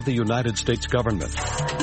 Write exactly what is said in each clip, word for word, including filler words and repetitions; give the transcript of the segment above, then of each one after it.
the United States government.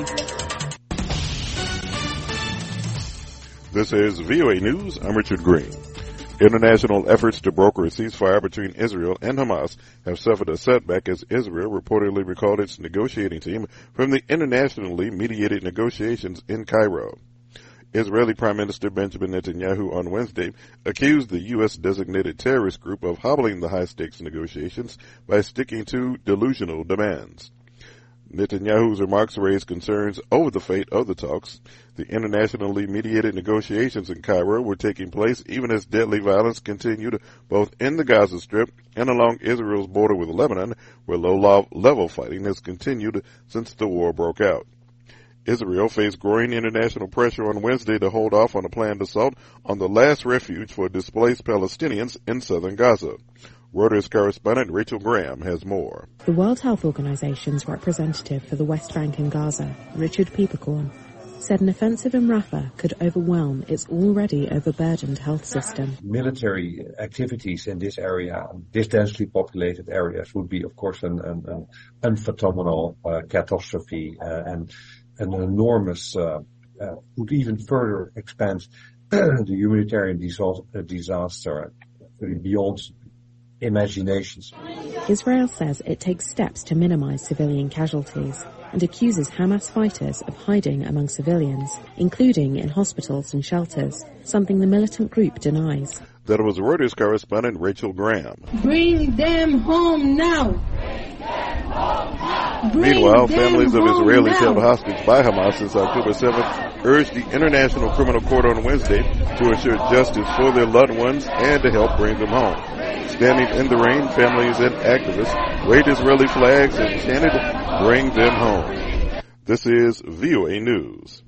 This is V O A News. I'm Richard Green. International efforts to broker a ceasefire between Israel and Hamas have suffered a setback as Israel reportedly recalled its negotiating team from the internationally mediated negotiations in Cairo. Israeli Prime Minister Benjamin Netanyahu on Wednesday accused the U S-designated terrorist group of hobbling the high-stakes negotiations by sticking to delusional demands. Netanyahu's remarks raised concerns over the fate of the talks. The internationally mediated negotiations in Cairo were taking place even as deadly violence continued both in the Gaza Strip and along Israel's border with Lebanon, where low-level fighting has continued since the war broke out. Israel faced growing international pressure on Wednesday to hold off on a planned assault on the last refuge for displaced Palestinians in southern Gaza. Reuters correspondent Rachel Graham has more. The World Health Organization's representative for the West Bank and Gaza, Richard Peeperkorn, said an offensive in Rafah could overwhelm its already overburdened health system. Military activities in this area, this densely populated areas, would be, of course, an, an, an unfathomable uh, catastrophe uh, and an enormous, uh, uh, would even further expand the humanitarian disaster beyond imaginations. Israel says it takes steps to minimize civilian casualties and accuses Hamas fighters of hiding among civilians, including in hospitals and shelters, something the militant group denies. That was Reuters correspondent Rachel Graham. Bring them home now! Bring Meanwhile, them families of home Israelis now. held hostage by Hamas since October seventh urged the International Criminal Court on Wednesday to ensure justice for their loved ones and to help bring them home. Standing in the rain, families and activists waved Israeli flags and chanted, "Bring them home." This is V O A News.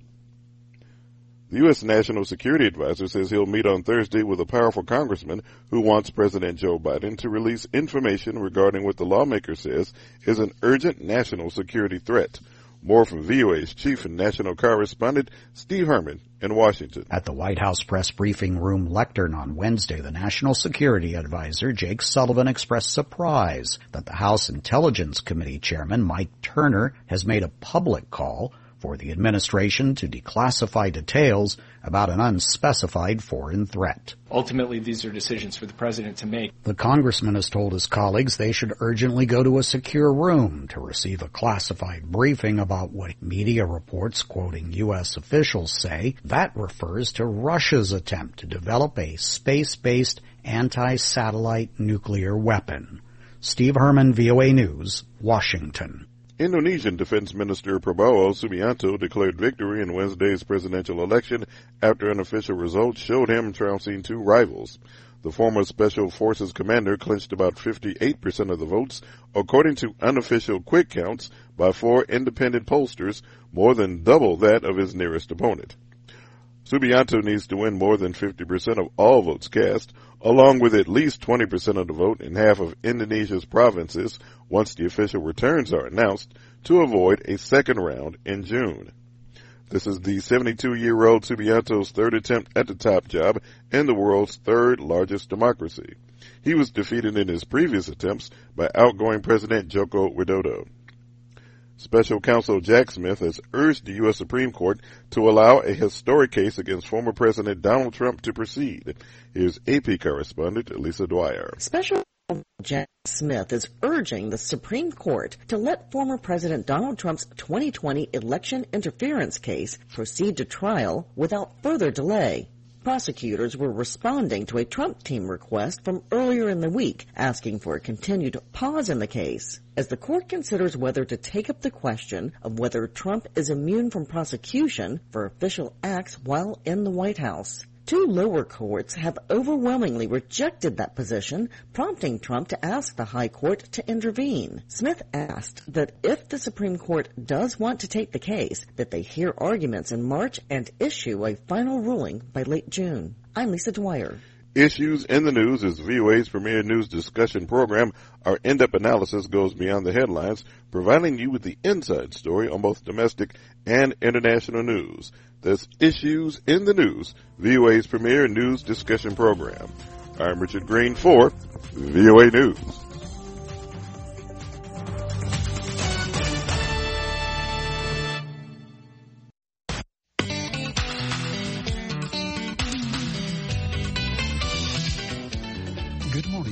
The U S National Security Advisor says he'll meet on Thursday with a powerful congressman who wants President Joe Biden to release information regarding what the lawmaker says is an urgent national security threat. More from V O A's chief and national correspondent, Steve Herman, in Washington. At the White House press briefing room lectern on Wednesday, the National Security Advisor, Jake Sullivan, expressed surprise that the House Intelligence Committee Chairman, Mike Turner, has made a public call for the administration to declassify details about an unspecified foreign threat. Ultimately, these are decisions for the president to make. The congressman has told his colleagues they should urgently go to a secure room to receive a classified briefing about what media reports, quoting U S officials, say that refers to Russia's attempt to develop a space-based anti-satellite nuclear weapon. Steve Herman, V O A News, Washington. Indonesian Defense Minister Prabowo Subianto declared victory in Wednesday's presidential election after unofficial results showed him trouncing two rivals. The former Special Forces commander clinched about fifty-eight percent of the votes, according to unofficial quick counts by four independent pollsters, more than double that of his nearest opponent. Subianto needs to win more than fifty percent of all votes cast, along with at least twenty percent of the vote in half of Indonesia's provinces once the official returns are announced, to avoid a second round in June. This is the seventy-two-year-old Subianto's third attempt at the top job in the world's third largest democracy. He was defeated in his previous attempts by outgoing President Joko Widodo. Special Counsel Jack Smith has urged the U S Supreme Court to allow a historic case against former President Donald Trump to proceed. Here's A P correspondent Lisa Dwyer. Special Counsel Jack Smith is urging the Supreme Court to let former President Donald Trump's twenty twenty election interference case proceed to trial without further delay. Prosecutors were responding to a Trump team request from earlier in the week, asking for a continued pause in the case, as the court considers whether to take up the question of whether Trump is immune from prosecution for official acts while in the White House. Two lower courts have overwhelmingly rejected that position, prompting Trump to ask the high court to intervene. Smith asked that if the Supreme Court does want to take the case, that they hear arguments in March and issue a final ruling by late June. I'm Lisa Dwyer. Issues in the News is V O A's premier news discussion program. Our in-depth analysis goes beyond the headlines, providing you with the inside story on both domestic and international news. That's Issues in the News, V O A's premier news discussion program. I'm Richard Green for V O A News.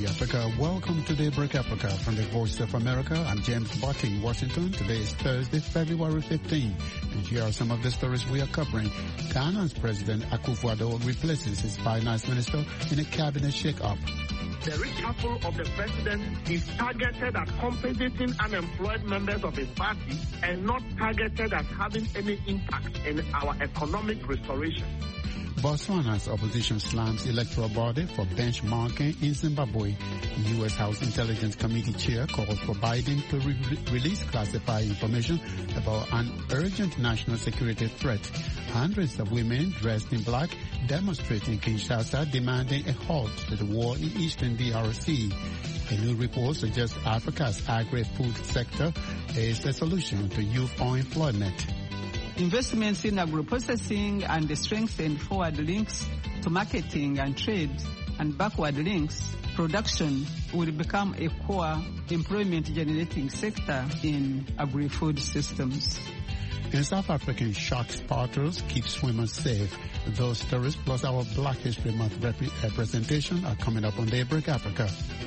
Africa. Welcome to Daybreak Africa from the Voice of America. I'm James Butt in Washington. Today is Thursday, February fifteenth. And here are some of the stories we are covering. Ghana's President Akufo-Addo replaces his finance minister in a cabinet shake-up. The reshuffle of the president is targeted at compensating unemployed members of his party and not targeted at having any impact in our economic restoration. Botswana's opposition slams electoral body for benchmarking in Zimbabwe. U S House Intelligence Committee chair calls for Biden to re- release classified information about an urgent national security threat. Hundreds of women dressed in black demonstrate in Kinshasa demanding a halt to the war in eastern D R C. A new report suggests Africa's agri-food sector is a solution to youth unemployment. Investments in agro-processing and the strengthened forward links to marketing and trade and backward links production will become a core employment-generating sector in agri-food systems. And South African shark spotters keep swimmers safe. Those stories plus our Black History Month rep- representation are coming up on Daybreak Africa.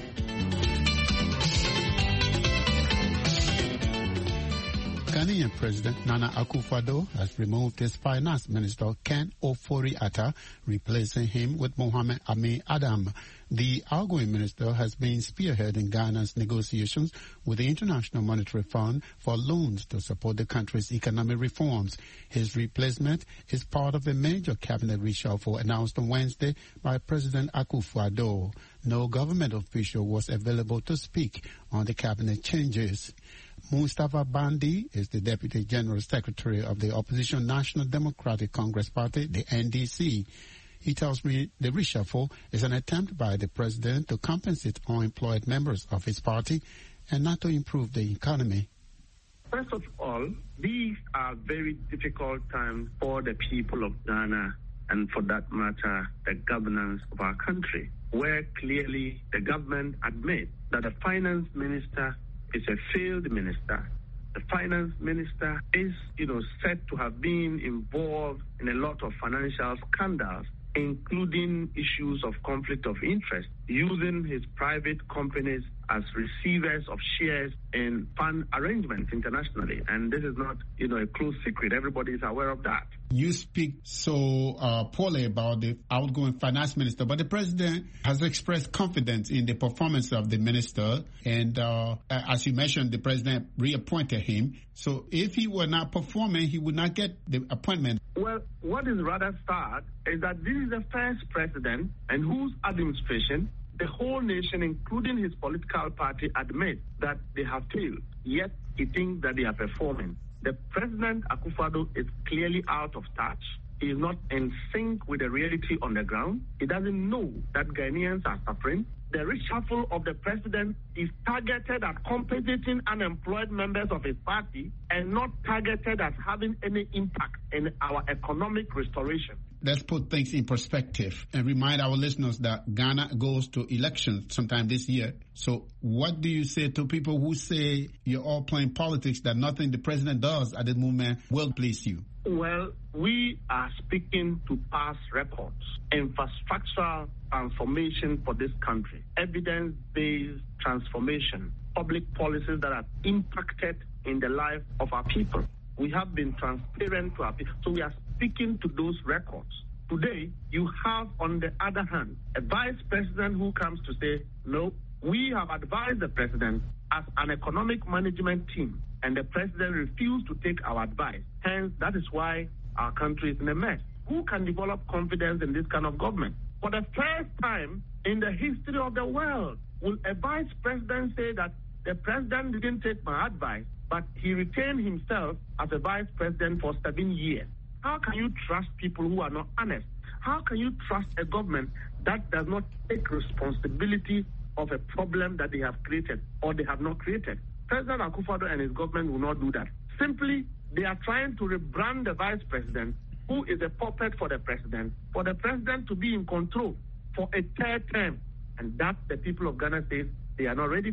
Ghanaian President Nana Akufo-Addo has removed his finance minister Ken Ofori-Atta, replacing him with Mohamed Amin Adam. The outgoing minister has been spearheading Ghana's negotiations with the International Monetary Fund for loans to support the country's economic reforms. His replacement is part of a major cabinet reshuffle announced on Wednesday by President Akufo-Addo. No government official was available to speak on the cabinet changes. Mustafa Bandi is the Deputy General Secretary of the opposition National Democratic Congress Party, the N D C. He tells me the reshuffle is an attempt by the president to compensate unemployed members of his party and not to improve the economy. First of all, these are very difficult times for the people of Ghana and, for that matter, the governance of our country, where clearly the government admits that the finance minister is a failed minister. The finance minister is, you know, said to have been involved in a lot of financial scandals, including issues of conflict of interest, using his private companies as receivers of shares in fund arrangements internationally. And this is not, you know, a closed secret. Everybody is aware of that. You speak so uh, poorly about the outgoing finance minister, but the president has expressed confidence in the performance of the minister. And uh, as you mentioned, the president reappointed him. So if he were not performing, he would not get the appointment. Well, what is rather sad is that this is the first president and whose administration the whole nation, including his political party, admit that they have failed. Yet he thinks that they are performing. The president, Akufo-Addo, is clearly out of touch. He is not in sync with the reality on the ground. He doesn't know that Ghanaians are suffering. The reshuffle of the president is targeted at compensating unemployed members of his party and not targeted at having any impact in our economic restoration. Let's put things in perspective and remind our listeners that Ghana goes to elections sometime this year. So what do you say to people who say you're all playing politics, that nothing the president does at the moment will please you? Well, we are speaking to past records, infrastructural transformation for this country, evidence-based transformation, public policies that are impacted in the life of our people. We have been transparent to our people, so we are speaking to those records. Today, you have, on the other hand, a vice president who comes to say, no, we have advised the president as an economic management team, and the president refused to take our advice. Hence, that is why our country is in a mess. Who can develop confidence in this kind of government? For the first time in the history of the world, will a vice president say that the president didn't take my advice, but he retained himself as a vice president for seven years? How can you trust people who are not honest? How can you trust a government that does not take responsibility of a problem that they have created or they have not created? President Akufo-Addo and his government will not do that. Simply, they are trying to rebrand the vice president, who is a puppet for the president, for the president to be in control for a third term. And that the people of Ghana say they are not ready for.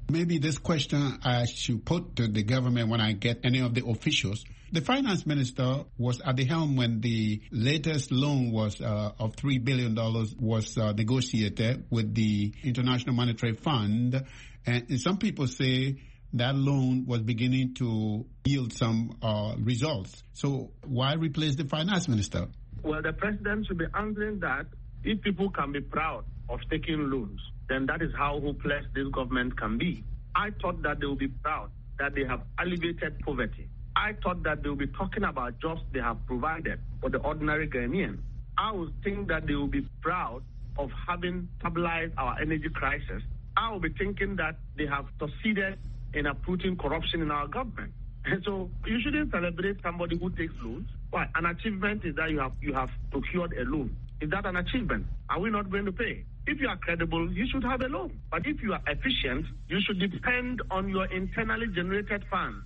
Maybe this question I should put to the government when I get any of the officials. The finance minister was at the helm when the latest loan was uh, of three billion dollars was uh, negotiated with the International Monetary Fund. And some people say that loan was beginning to yield some uh, results. So why replace the finance minister? Well, the president should be answering that if people can be proud of taking loans, then that is how hopeless this government can be. I thought that they would be proud that they have alleviated poverty. I thought that they would be talking about jobs they have provided for the ordinary Ghanaian. I would think that they will be proud of having stabilized our energy crisis. I will be thinking that they have succeeded in uprooting corruption in our government. And so you shouldn't celebrate somebody who takes loans. Why? An achievement is that you have you have procured a loan. Is that an achievement? Are we not going to pay? If you are credible, you should have a loan. But if you are efficient, you should depend on your internally generated funds.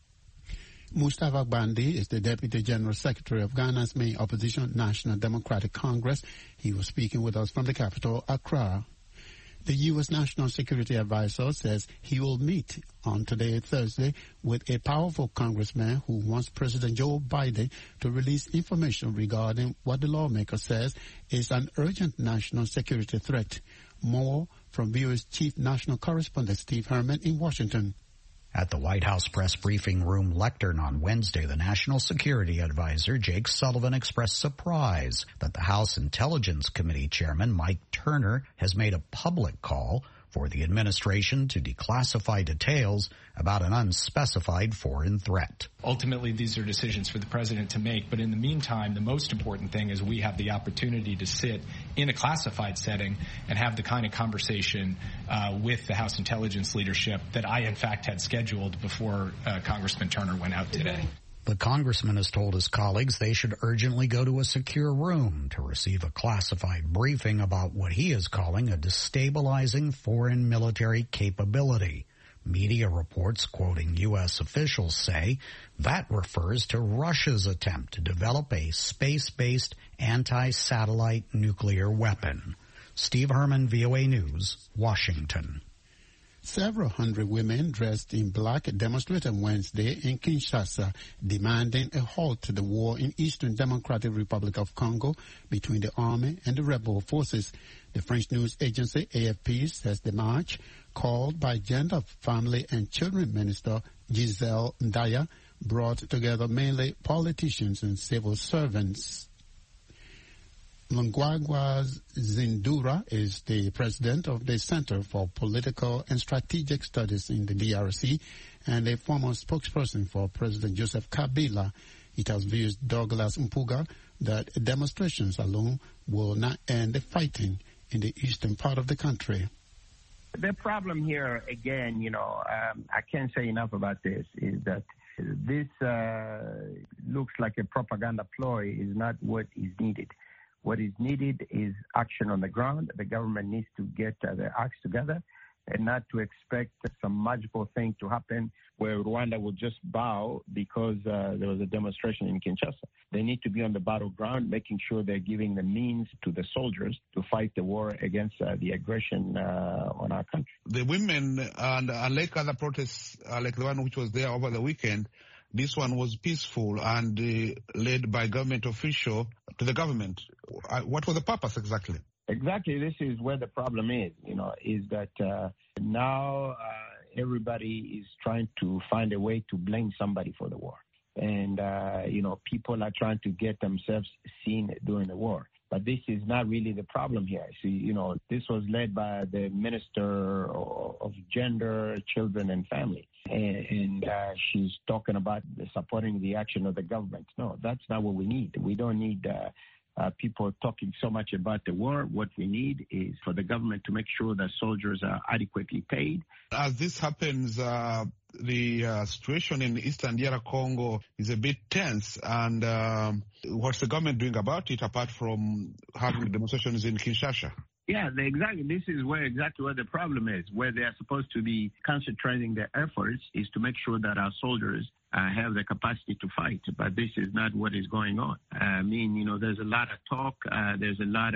Mustafa Bandi is the Deputy General Secretary of Ghana's main opposition, National Democratic Congress. He was speaking with us from the capital, Accra. The U S National Security Advisor says he will meet on today, Thursday, with a powerful congressman who wants President Joe Biden to release information regarding what the lawmaker says is an urgent national security threat. More from V O A's Chief National Correspondent Steve Herman in Washington. At the White House press briefing room lectern on Wednesday, the National Security Advisor Jake Sullivan expressed surprise that the House Intelligence Committee Chairman Mike Turner has made a public call for the administration to declassify details about an unspecified foreign threat. Ultimately, these are decisions for the president to make, but in the meantime, the most important thing is we have the opportunity to sit in a classified setting and have the kind of conversation uh, with the House Intelligence leadership that I, in fact, had scheduled before uh, Congressman Turner went out today. The congressman has told his colleagues they should urgently go to a secure room to receive a classified briefing about what he is calling a destabilizing foreign military capability. Media reports quoting U S officials say that refers to Russia's attempt to develop a space-based anti-satellite nuclear weapon. Steve Herman, V O A News, Washington. Several hundred women dressed in black demonstrated Wednesday in Kinshasa, demanding a halt to the war in Eastern Democratic Republic of Congo between the army and the rebel forces. The French news agency A F P says the march, called by Gender, Family and Children Minister Giselle Ndaya, brought together mainly politicians and civil servants. Mngwagwa Zindura is the president of the Center for Political and Strategic Studies in the D R C and a former spokesperson for President Joseph Kabila. It has views Douglas Mpuga that demonstrations alone will not end the fighting in the eastern part of the country. The problem here, again, you know, um, I can't say enough about this, is that this uh, looks like a propaganda ploy is not what is needed. What is needed is action on the ground. The government needs to get uh, their acts together and not to expect some magical thing to happen where Rwanda will just bow because uh, there was a demonstration in Kinshasa. They need to be on the battleground, making sure they're giving the means to the soldiers to fight the war against uh, the aggression uh, on our country. The women, and unlike other protests, uh, like the one which was there over the weekend, this one was peaceful and uh, led by government official to the government. Uh, what was the purpose exactly? Exactly. This is where the problem is, you know, is that uh, now uh, everybody is trying to find a way to blame somebody for the war. And, uh, you know, people are trying to get themselves seen during the war. But this is not really the problem here. See, you know, this was led by the Minister of Gender, Children and Family. And, and uh, she's talking about supporting the action of the government. No, that's not what we need. We don't need uh, uh, people talking so much about the war. What we need is for the government to make sure that soldiers are adequately paid. As this happens, uh, the uh, situation in Eastern D R Congo is a bit tense. And um, what's the government doing about it apart from having demonstrations in Kinshasa? Yeah, they exactly. This is where exactly where the problem is. Where they are supposed to be concentrating their efforts is to make sure that our soldiers uh, have the capacity to fight. But this is not what is going on. I mean, you know, there's a lot of talk. Uh, there's a lot of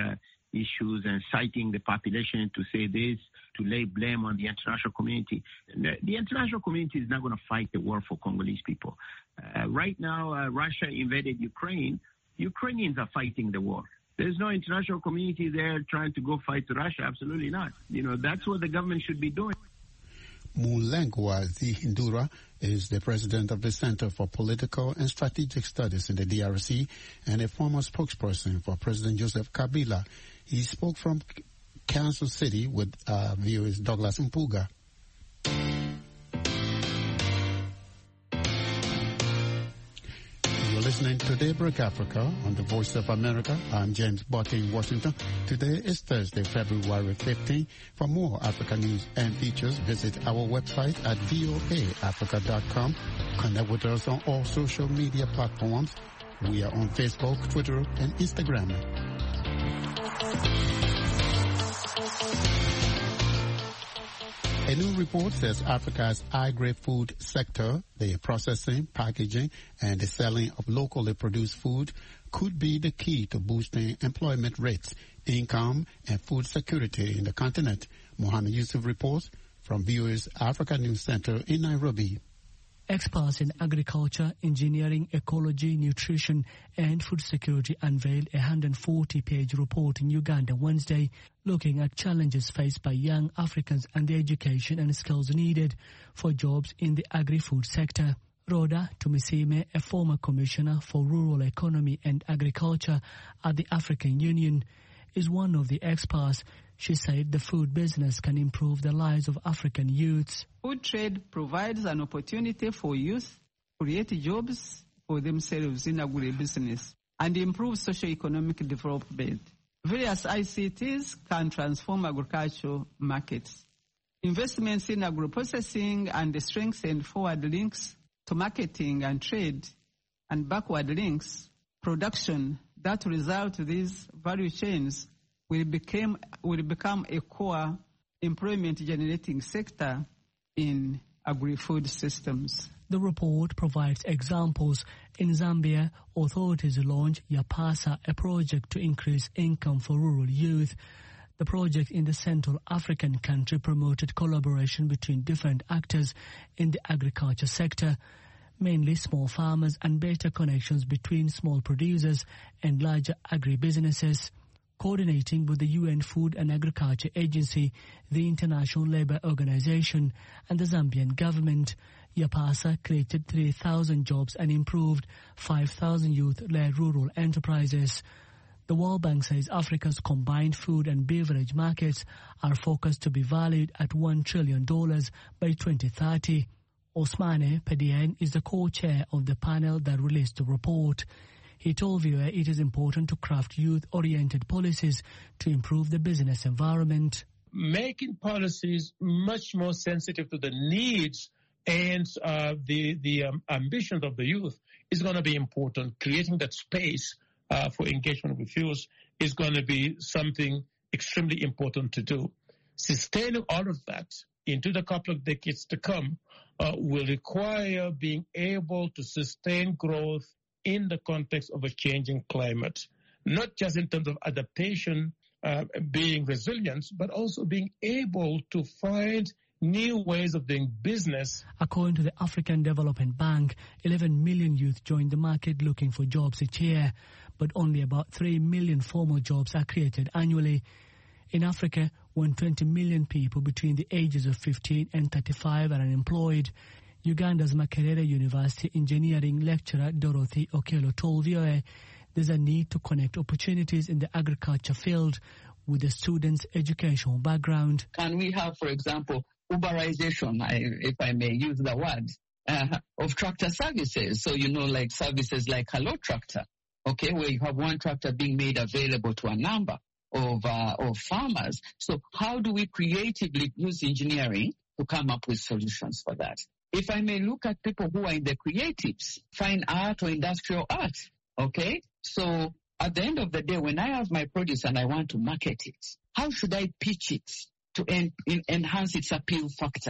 issues and citing the population to say this, to lay blame on the international community. The, the international community is not going to fight the war for Congolese people. Uh, right now, uh, Russia invaded Ukraine. Ukrainians are fighting the war. There's no international community there trying to go fight Russia. Absolutely not. You know, that's what the government should be doing. Mulengwa Zihindura is the president of the Center for Political and Strategic Studies in the D R C and a former spokesperson for President Joseph Kabila. He spoke from Kansas City with uh, V O A's Douglas Mpuga. You're listening to Daybreak Africa on the Voice of America. I'm James Botte in Washington. Today is Thursday, February fifteenth. For more Africa news and features, visit our website at V O A Africa dot com. Connect with us on all social media platforms. We are on Facebook, Twitter, and Instagram. A new report says Africa's agri-food sector, the processing, packaging, and the selling of locally produced food, could be the key to boosting employment rates, income, and food security in the continent. Mohammed Yusuf reports from V O A's Africa News Center in Nairobi. Experts in agriculture, engineering, ecology, nutrition, and food security unveiled a one hundred forty page report in Uganda Wednesday, looking at challenges faced by young Africans and the education and skills needed for jobs in the agri-food sector. Rhoda Tumisime, a former commissioner for rural economy and agriculture at the African Union, is one of the experts. She said the food business can improve the lives of African youths. Food trade provides an opportunity for youth to create jobs for themselves in agribusiness and improve socio-economic development. Various I C Ts can transform agricultural markets. Investments in agro-processing and strengthen forward links to marketing and trade and backward links, production that result these value chains will become, will become a core employment-generating sector in agri-food systems. The report provides examples. In Zambia, authorities launched Yapasa, a project to increase income for rural youth. The project in the Central African country promoted collaboration between different actors in the agriculture sector, mainly small farmers, and better connections between small producers and larger agribusinesses. Coordinating with the U N Food and Agriculture Agency, the International Labour Organization, and the Zambian government, Yapasa created three thousand jobs and improved five thousand youth-led rural enterprises. The World Bank says Africa's combined food and beverage markets are forecast to be valued at one trillion dollars by twenty thirty. Osmane Pedien is the co-chair of the panel that released the report. He told V O A it is important to craft youth-oriented policies to improve the business environment. Making policies much more sensitive to the needs and uh, the, the um, ambitions of the youth is going to be important. Creating that space uh, for engagement with youth is going to be something extremely important to do. Sustaining all of that into the couple of decades to come uh, will require being able to sustain growth in the context of a changing climate, not just in terms of adaptation, uh, being resilient, but also being able to find new ways of doing business. According to the African Development Bank, eleven million youth join the market looking for jobs each year, but only about three million formal jobs are created annually. In Africa, one hundred twenty million people between the ages of fifteen and thirty-five are unemployed. Uganda's Makerere University engineering lecturer Dorothy Okello told V O A there's a need to connect opportunities in the agriculture field with the students' educational background. Can we have, for example, Uberization, if I may use the word, uh, of tractor services? So, you know, like services like Hello Tractor, okay, where you have one tractor being made available to a number of, uh, of farmers. So how do we creatively use engineering to come up with solutions for that? If I may look at people who are in the creatives, fine art or industrial art, okay? So at the end of the day, when I have my produce and I want to market it, how should I pitch it to en- en- enhance its appeal factor?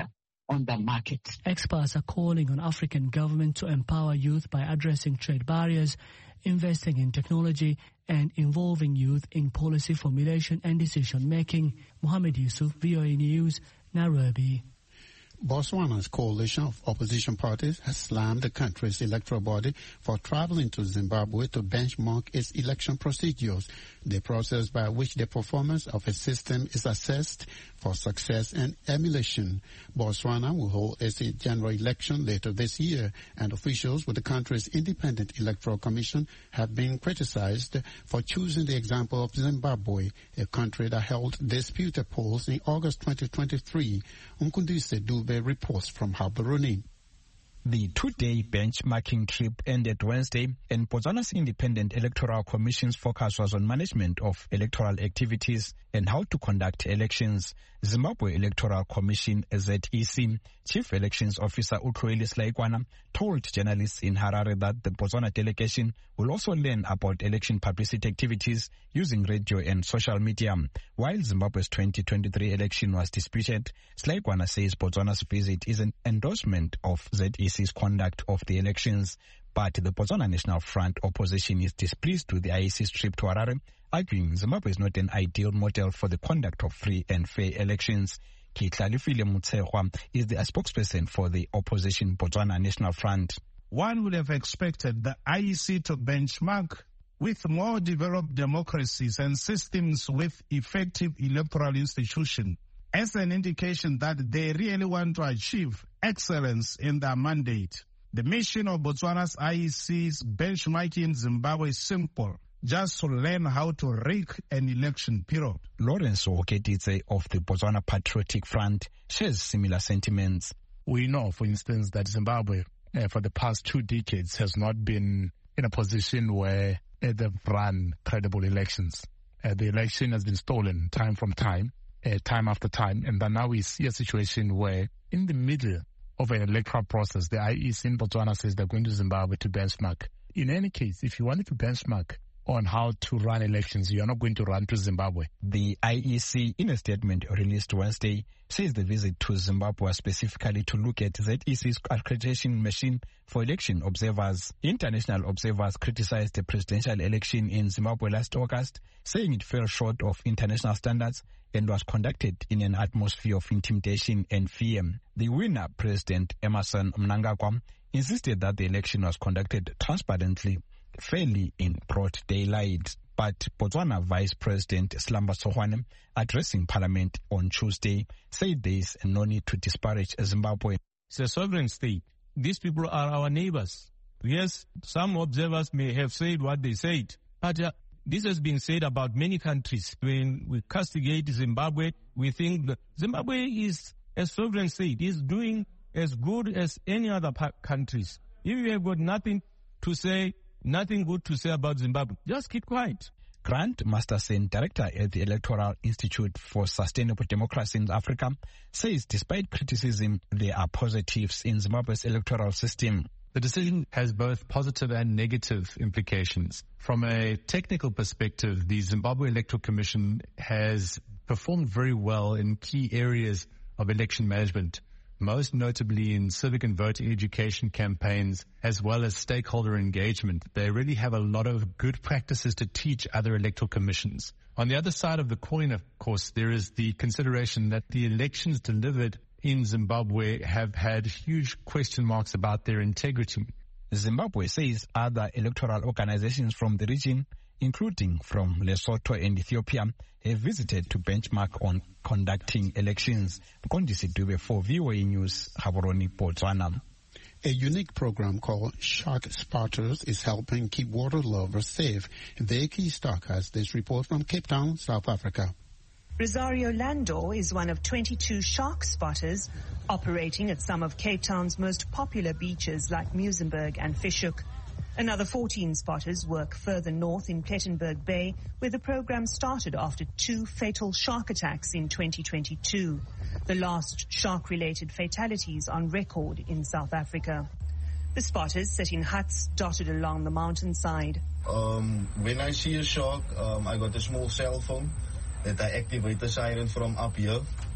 on the market. Experts are calling on African governments to empower youth by addressing trade barriers, investing in technology, and involving youth in policy formulation and decision-making. Mohammed Yusuf, V O A News, Nairobi. Botswana's coalition of opposition parties has slammed the country's electoral body for traveling to Zimbabwe to benchmark its election procedures, the process by which the performance of a system is assessed for success and emulation. Botswana will hold its general election later this year, and officials with the country's Independent Electoral Commission have been criticized for choosing the example of Zimbabwe, a country that held disputed polls in August twenty twenty-three. Umkundise Dube reports from Gaborone. The two-day benchmarking trip ended Wednesday, and Botswana's Independent Electoral Commission's focus was on management of electoral activities and how to conduct elections. Zimbabwe Electoral Commission, Z E C, Chief Elections Officer Utloeli Slaikwana told journalists in Harare that the Botswana delegation will also learn about election publicity activities using radio and social media. While Zimbabwe's twenty twenty-three election was disputed, Slaikwana says Botswana's visit is an endorsement of Z E C's conduct of the elections. But the Botswana National Front opposition is displeased with the I E C's trip to Harare, arguing Zimbabwe is not an ideal model for the conduct of free and fair elections. Kitlalifile Mutsewa is the spokesperson for the opposition Botswana National Front. One would have expected the I E C to benchmark with more developed democracies and systems with effective electoral institutions as an indication that they really want to achieve excellence in their mandate. The mission of Botswana's I E C's benchmarking in Zimbabwe is simple: just to learn how to rig an election period. Lawrence Oketitse of the Botswana Patriotic Front shares similar sentiments. We know, for instance, that Zimbabwe uh, for the past two decades has not been in a position where uh, they've run credible elections. Uh, the election has been stolen time from time, uh, time after time, and then now we see a situation where in the middle of an electoral process, the I E C in Botswana says they're going to Zimbabwe to benchmark. In any case, if you wanted to benchmark on how to run elections, you are not going to run to Zimbabwe. The I E C, in a statement released Wednesday, says the visit to Zimbabwe was specifically to look at Z E C's accreditation machine for election observers. International observers criticized the presidential election in Zimbabwe last August, saying it fell short of international standards and was conducted in an atmosphere of intimidation and fear. The winner, President Emmerson Mnangagwa, insisted that the election was conducted transparently, fairly in broad daylight. But Botswana Vice President Slamba Sohwane, addressing Parliament on Tuesday, said there is no need to disparage Zimbabwe. It's a sovereign state. These people are our neighbors. Yes, some observers may have said what they said, but uh, this has been said about many countries. When we castigate Zimbabwe, we think that Zimbabwe is a sovereign state, is doing as good as any other countries. If you have got nothing to say, nothing good to say about Zimbabwe, just keep quiet. Grant Masterson, director at the Electoral Institute for Sustainable Democracy in Africa, says despite criticism, there are positives in Zimbabwe's electoral system. The decision has both positive and negative implications. From a technical perspective, the Zimbabwe Electoral Commission has performed very well in key areas of election management, most notably in civic and voter education campaigns, as well as stakeholder engagement. They really have a lot of good practices to teach other electoral commissions. On the other side of the coin, of course, there is the consideration that the elections delivered in Zimbabwe have had huge question marks about their integrity. Zimbabwe says other electoral organizations from the region, including from Lesotho and Ethiopia, have visited to benchmark on conducting elections. Kondisi Dube for V O A News, Gaborone, Botswana. A unique program called Shark Spotters is helping keep water lovers safe. Vicky Stark has this report from Cape Town, South Africa. Rosario Landor is one of twenty-two shark spotters operating at some of Cape Town's most popular beaches like Muizenberg and Fish Hoek. Another fourteen spotters work further north in Plettenberg Bay, where the program started after two fatal shark attacks in twenty twenty-two, the last shark-related fatalities on record in South Africa. The spotters sit in huts dotted along the mountainside. Um, when I see a shark, um, I got a small cell phone that I activate the siren from up here.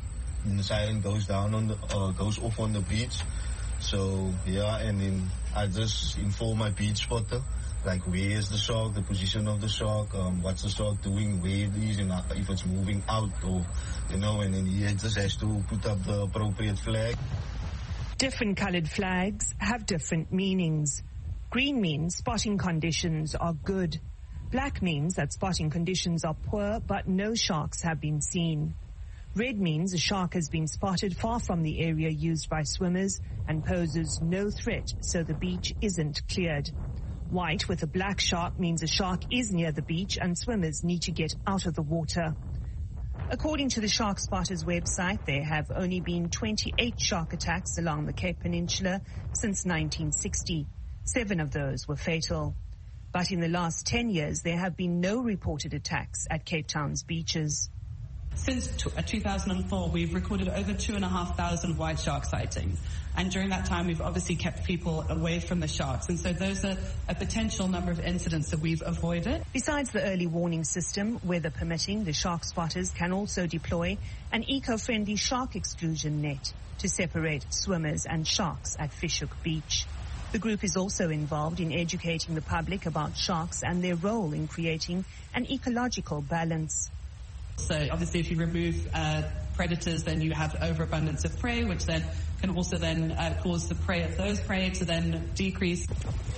the siren goes down on the uh, goes off on the beach. So yeah, and then I just inform my beach spotter, like where is the shark, the position of the shark, um, what's the shark doing, where it is, and if it's moving out, or you know, and then he just has to put up the appropriate flag. Different coloured flags have different meanings. Green means spotting conditions are good. Black means that spotting conditions are poor, but no sharks have been seen. Red means a shark has been spotted far from the area used by swimmers and poses no threat, so the beach isn't cleared. White with a black shark means a shark is near the beach and swimmers need to get out of the water. According to the Shark Spotters website, there have only been twenty-eight shark attacks along the Cape Peninsula since nineteen sixty. Seven of those were fatal. But in the last ten years, there have been no reported attacks at Cape Town's beaches. Since two thousand four, we've recorded over two and a half thousand white shark sightings. And during that time, we've obviously kept people away from the sharks. And so those are a potential number of incidents that we've avoided. Besides the early warning system, weather permitting, the Shark Spotters can also deploy an eco-friendly shark exclusion net to separate swimmers and sharks at Fish Hoek Beach. The group is also involved in educating the public about sharks and their role in creating an ecological balance. So obviously if you remove uh, predators, then you have overabundance of prey, which then can also then uh, cause the prey of those prey to then decrease.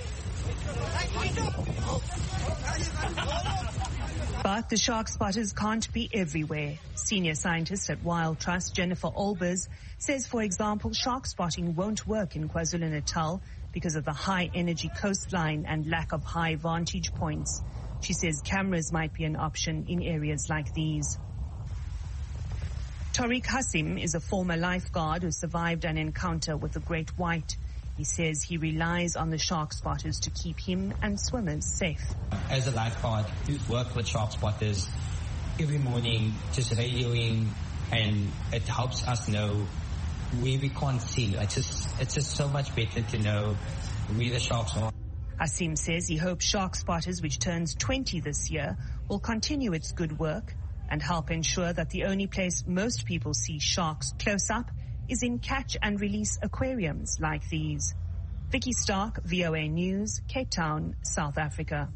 But the Shark Spotters can't be everywhere. Senior scientist at Wild Trust, Jennifer Olbers, says, for example, shark spotting won't work in KwaZulu-Natal because of the high energy coastline and lack of high vantage points. She says cameras might be an option in areas like these. Tariq Hassim is a former lifeguard who survived an encounter with the great white. He says he relies on the shark spotters to keep him and swimmers safe. As a lifeguard who's worked with shark spotters every morning, just radioing, and it helps us know where we can't see. It's just, it's just so much better to know where the sharks are. Hassim says he hopes Shark Spotters, which turns twenty this year, will continue its good work and help ensure that the only place most people see sharks close up is in catch and release aquariums like these. Vicky Stark, V O A News, Cape Town, South Africa.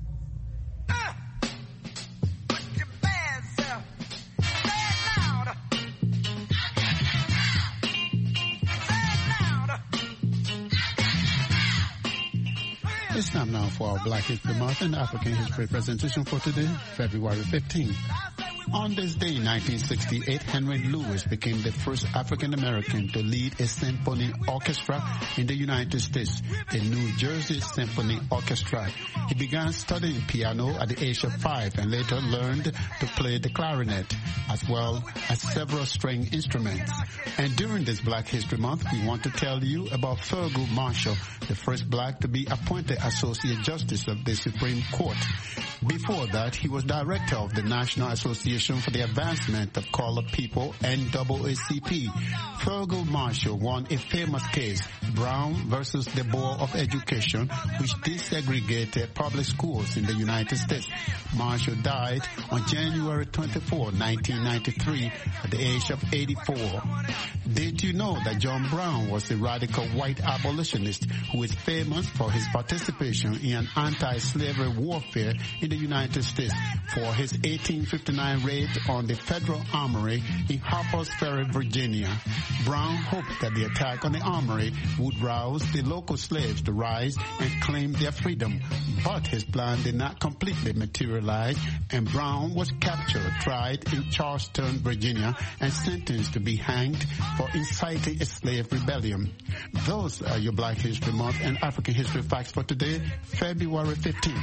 It's time now for our Black History Month and African History presentation for today, February fifteenth. On this day in nineteen sixty-eight, Henry Lewis became the first African-American to lead a symphony orchestra in the United States, the New Jersey Symphony Orchestra. He began studying piano at the age of five and later learned to play the clarinet as well as several string instruments. And during this Black History Month, we want to tell you about Thurgood Marshall, the first black to be appointed Associate Justice of the Supreme Court. Before that, he was director of the National Association for the Advancement of Colored People, N double A C P. Thurgood Marshall won a famous case, Brown versus the Board of Education, which desegregated public schools in the United States. Marshall died on January twenty-fourth, nineteen ninety-three, at the age of eighty-four. Did you know that John Brown was a radical white abolitionist who is famous for his participation in an anti-slavery warfare in the United States for his eighteen fifty-nine raid on the Federal Armory in Harpers Ferry, Virginia? Brown hoped that the attack on the armory would rouse the local slaves to rise and claim their freedom, but his plan did not completely materialize, and Brown was captured, tried in Charleston, Virginia, and sentenced to be hanged for inciting a slave rebellion. Those are your Black History Month and African History facts for today, February fifteenth.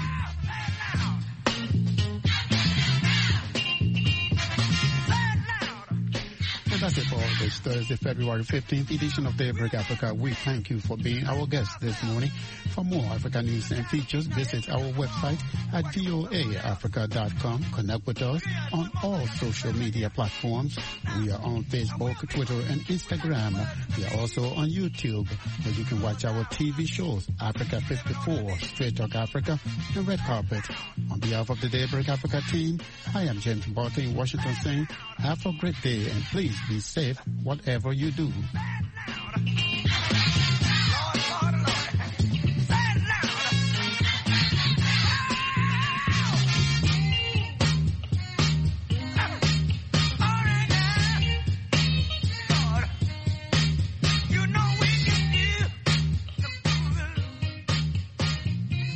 And that's it for this Thursday, February fifteenth edition of Daybreak Africa. We thank you for being our guest this morning. For more African news and features, visit our website at V O A Africa dot com. Connect with us on all social media platforms. We are on Facebook, Twitter, and Instagram. We are also on YouTube, where you can watch our T V shows, Africa fifty-four, Straight Talk Africa, and Red Carpet. On behalf of the Daybreak Africa team, I am James Barton in Washington saying, have a great day, and please Be safe, whatever you do.